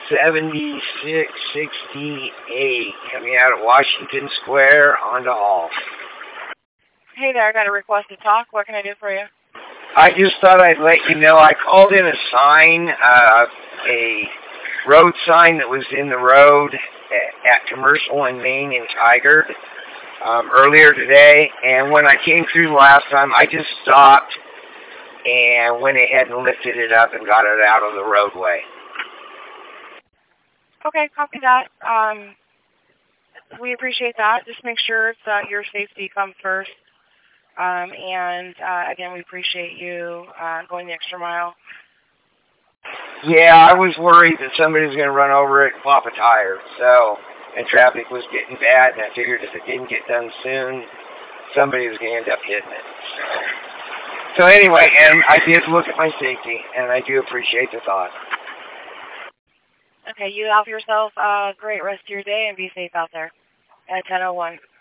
7668 coming out of Washington Square onto Hall. Hey there, I got a request to talk. What can I do for you? I just thought I'd let you know I called in a sign, a road sign that was in the road at Commercial and Main in Tigard earlier today, and when I came through last time, I just stopped and went ahead and lifted it up and got it out of the roadway. Okay, copy that. We appreciate that. Just make sure that your safety comes first. And again, we appreciate you going the extra mile. Yeah, I was worried that somebody was going to run over it and pop a tire, and traffic was getting bad, and I figured if it didn't get done soon, somebody was going to end up hitting it. So anyway, and I did look at my safety, and I do appreciate the thought. Okay, you have yourself a great rest of your day and be safe out there at 10:01.